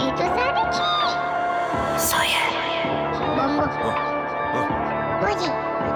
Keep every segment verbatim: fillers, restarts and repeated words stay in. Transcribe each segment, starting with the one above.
تو زده چی؟ سایه بامبو موجی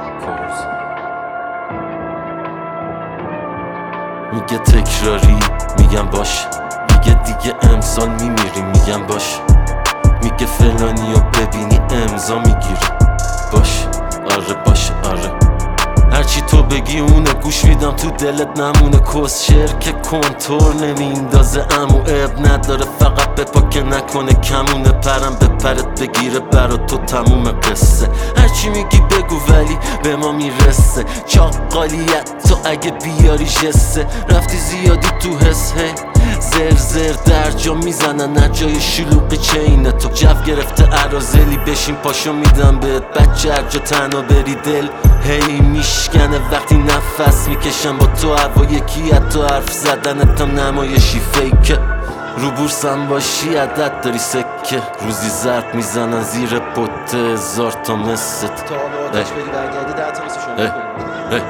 میگه تکراری، میگم باش. میگه دیگه امسال میمیری، میگم باش. میگه فلانی رو ببینی امضا میگیری، باش. آره باش آره، هرچی تو بگی اونه، گوش میدم تو دلت نمونه. کس شعر که کنتور نمیندازه امو اب نداره، فقط بپا که نکنه کمونه. پرم به پرت بگیره برا تو تموم قصه. هرچی میگی بگو ولی به ما میرسه. چاقالیت تو اگه بیاری جسه، رفتی زیادی تو حس هی زر زر در جا میزنن از جای شلوغی چینه تو. جو گرفته عرازلی بشین پاشو میدم بهت، بچه هر جا تنها بری دل هی میشکنه وقتی نفس میکشم با تو. هوا یکی حتی حرف زدنتم نمایشی فیکه. رو بورسم باشی عدد داری سکه، روزی زرد میزنن زیر پته هزار تا مثل تا آتش بری برگردی ده تا مثل شما اه.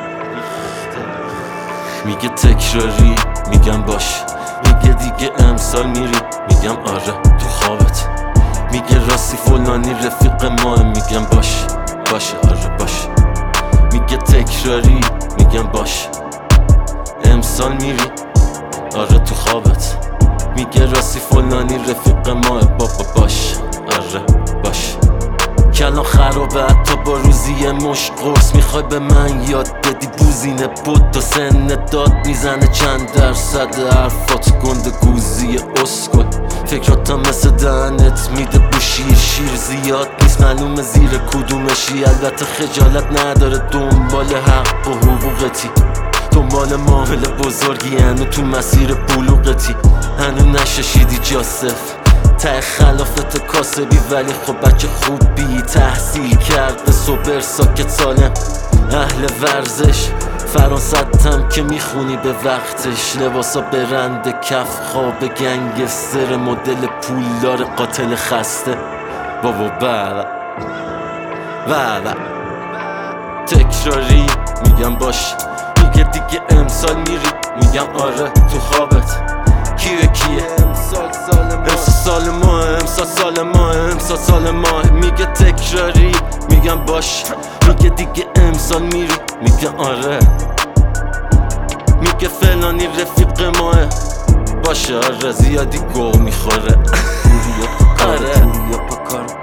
میگه تکراری، میگم باش. میگه دیگه امسال میری، میگم آره تو خوابت. میگه راستی فلانی رفیق ماه، میگم باش باشه آره باش. میگه تکراری، میگم باش. امسال میری، آره تو خوابت. میگه راستی فلانی رفیق ماه، بابا باش آره باش. کلان خرابه حتی با روزی مش قرص. میخوای به من یاد بدی بوزینه بود و سن داد میزنه چند درصد حرفات گنده گوزی اسکل. فکراتم مثل دهنت میده بوشیر شیر زیاد نیست معلومه زیر کدومشی. البته خجالت نداره دنبال حق و حقوقتی، دنبال معامله بزرگی هنو تو مسیر بلوغتی. هنو نششیدی جاسف ته خلافت کاسبی، ولی خب بچه خوبی تحصیل کرده سوبر ساکت سالم اهل ورزش. فرانستم که میخونی به وقتش، لباسا برند کف خواب گنگستر مدل پولدار قاتل خسته. بابا بابا بابا تکراری، میگم باش. میگه دیگه امسال میری، میگم آره تو خوابت. کیه کیه امسال سال ما امسال سال ما، امسال سال ما، امسال سال ما. میگه تکراری، میگم باش. میگه دیگه امسال میری، میگم آره. میگه فلانی رفیق ماه، باشه آره. زیادی گو میخوره آره.